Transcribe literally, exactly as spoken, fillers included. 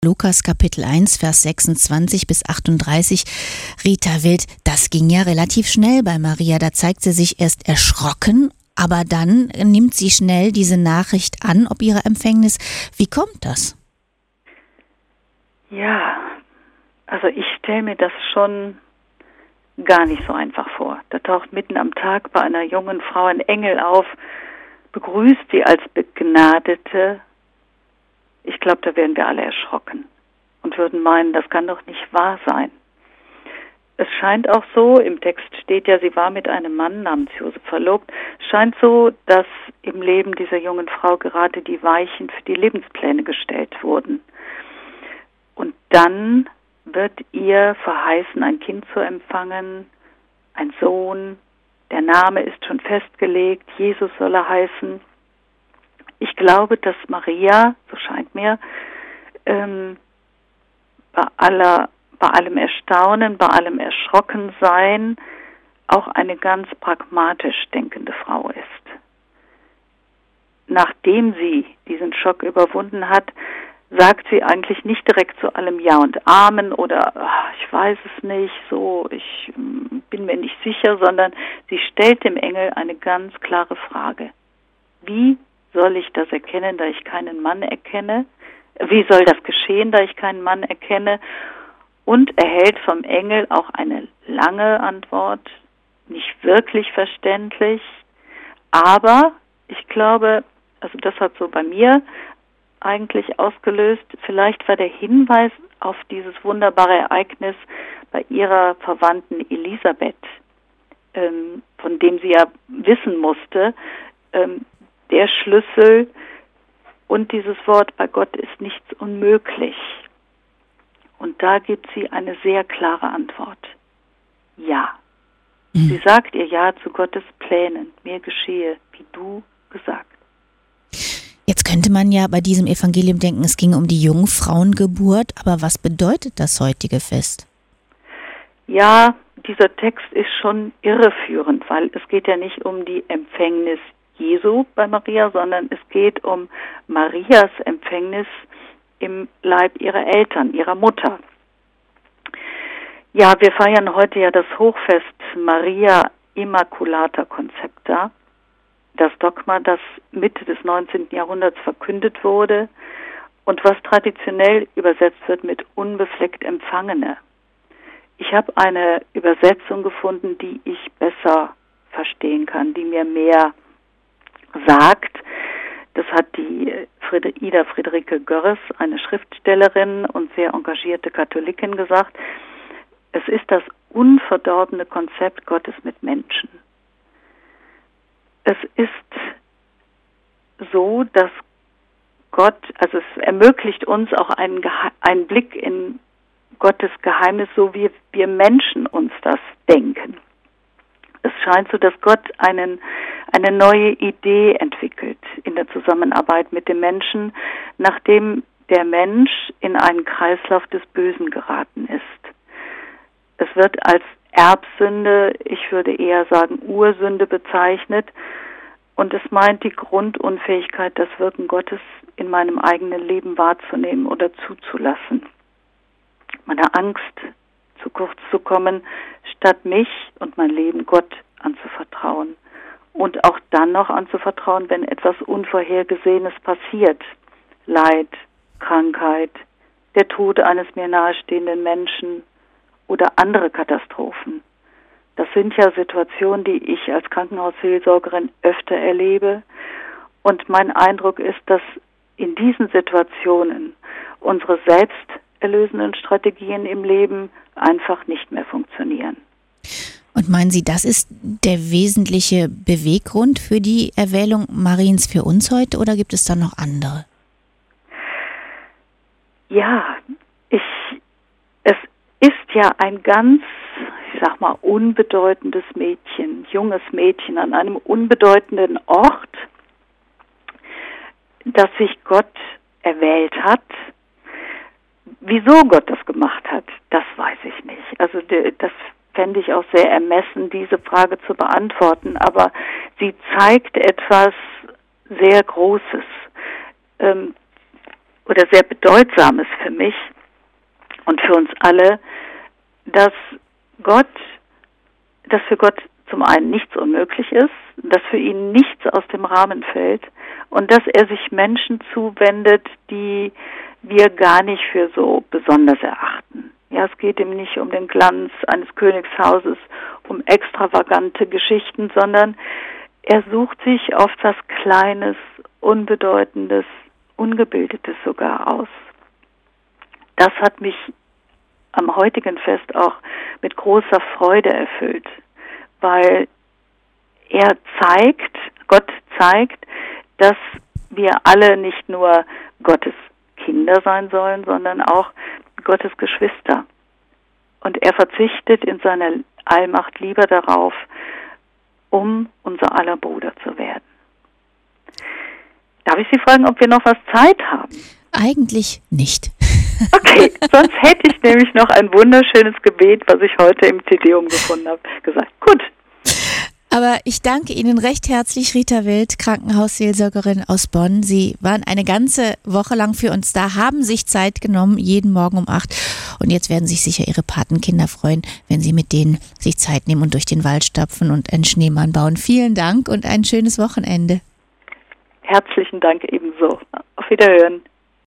Lukas Kapitel eins, Vers sechsundzwanzig bis achtunddreißig. Rita Wild, das ging ja relativ schnell bei Maria. Da zeigt sie sich erst erschrocken, aber dann nimmt sie schnell diese Nachricht an, ob ihre Empfängnis. Wie kommt das? Ja, also ich stelle mir das schon gar nicht so einfach vor. Da taucht mitten am Tag bei einer jungen Frau ein Engel auf, begrüßt sie als Begnadete. Ich glaube, da wären wir alle erschrocken und würden meinen, das kann doch nicht wahr sein. Es scheint auch so, im Text steht ja, sie war mit einem Mann namens Josef verlobt, es scheint so, dass im Leben dieser jungen Frau gerade die Weichen für die Lebenspläne gestellt wurden. Und dann wird ihr verheißen, ein Kind zu empfangen, ein Sohn, der Name ist schon festgelegt, Jesus soll er heißen. Ich glaube, dass Maria, so scheint mir, ähm, bei aller, bei allem Erstaunen, bei allem Erschrockensein auch eine ganz pragmatisch denkende Frau ist. Nachdem sie diesen Schock überwunden hat, sagt sie eigentlich nicht direkt zu allem Ja und Amen oder ach, ich weiß es nicht, so, ich ähm, bin mir nicht sicher, sondern sie stellt dem Engel eine ganz klare Frage. Wie soll ich das erkennen, da ich keinen Mann erkenne? Wie soll das geschehen, da ich keinen Mann erkenne? Und erhält vom Engel auch eine lange Antwort, nicht wirklich verständlich, aber ich glaube, also das hat so bei mir eigentlich ausgelöst, vielleicht war der Hinweis auf dieses wunderbare Ereignis bei ihrer Verwandten Elisabeth, ähm, von dem sie ja wissen musste, ähm, der Schlüssel und dieses Wort, bei Gott ist nichts unmöglich. Und da gibt sie eine sehr klare Antwort. Ja. Mhm. Sie sagt ihr Ja zu Gottes Plänen. Mir geschehe, wie du gesagt. Jetzt könnte man ja bei diesem Evangelium denken, es ging um die Jungfrauengeburt. Aber was bedeutet das heutige Fest? Ja, dieser Text ist schon irreführend, weil es geht ja nicht um die Empfängnis Jesu bei Maria, sondern es geht um Marias Empfängnis im Leib ihrer Eltern, ihrer Mutter. Ja, wir feiern heute ja das Hochfest Maria Immaculata Concepta, das Dogma, das Mitte des neunzehnten Jahrhunderts verkündet wurde und was traditionell übersetzt wird mit unbefleckt Empfangene. Ich habe eine Übersetzung gefunden, die ich besser verstehen kann, die mir mehr sagt. Das hat die Fried- Ida Friederike Görres, eine Schriftstellerin und sehr engagierte Katholikin, gesagt. Es ist das unverdorbene Konzept Gottes mit Menschen. Es ist so, dass Gott, also es ermöglicht uns auch einen, Gehe- einen Blick in Gottes Geheimnis, so wie wir Menschen uns das denken. Es scheint so, dass Gott einen, eine neue Idee entwickelt in der Zusammenarbeit mit dem Menschen, nachdem der Mensch in einen Kreislauf des Bösen geraten ist. Es wird als Erbsünde, ich würde eher sagen Ursünde bezeichnet, und es meint die Grundunfähigkeit, das Wirken Gottes in meinem eigenen Leben wahrzunehmen oder zuzulassen. Meine Angst, zu kurz zu kommen, statt mich und mein Leben Gott anzuvertrauen. Und auch dann noch anzuvertrauen, wenn etwas Unvorhergesehenes passiert. Leid, Krankheit, der Tod eines mir nahestehenden Menschen oder andere Katastrophen. Das sind ja Situationen, die ich als Krankenhausseelsorgerin öfter erlebe. Und mein Eindruck ist, dass in diesen Situationen unsere selbsterlösenden Strategien im Leben einfach nicht mehr funktionieren. Und meinen Sie, das ist der wesentliche Beweggrund für die Erwählung Mariens für uns heute, oder gibt es da noch andere? Ja, ich, es ist ja ein ganz, ich sag mal, unbedeutendes Mädchen, junges Mädchen an einem unbedeutenden Ort, das sich Gott erwählt hat. Wieso Gott das gemacht hat, das weiß ich nicht. Also das fände ich auch sehr ermessen, diese Frage zu beantworten. Aber sie zeigt etwas sehr Großes. Ähm, oder sehr Bedeutsames für mich und für uns alle, dass Gott, dass für Gott zum einen nichts unmöglich ist, dass für ihn nichts aus dem Rahmen fällt und dass er sich Menschen zuwendet, die wir gar nicht für so besonders erachten. Ja, es geht ihm nicht um den Glanz eines Königshauses, um extravagante Geschichten, sondern er sucht sich oft was Kleines, Unbedeutendes, Ungebildetes sogar aus. Das hat mich am heutigen Fest auch mit großer Freude erfüllt, weil er zeigt, Gott zeigt, dass wir alle nicht nur Gottes Kinder sein sollen, sondern auch Gottes Geschwister. Und er verzichtet in seiner Allmacht lieber darauf, um unser aller Bruder zu werden. Darf ich Sie fragen, ob wir noch was Zeit haben? Eigentlich nicht. Okay, sonst hätte ich nämlich noch ein wunderschönes Gebet, was ich heute im Te Deum gefunden habe, gesagt. Gut. Aber ich danke Ihnen recht herzlich, Rita Wild, Krankenhausseelsorgerin aus Bonn. Sie waren eine ganze Woche lang für uns da, haben sich Zeit genommen, jeden Morgen um acht. Und jetzt werden sich sicher Ihre Patenkinder freuen, wenn Sie mit denen sich Zeit nehmen und durch den Wald stapfen und einen Schneemann bauen. Vielen Dank und ein schönes Wochenende. Herzlichen Dank ebenso. Auf Wiederhören.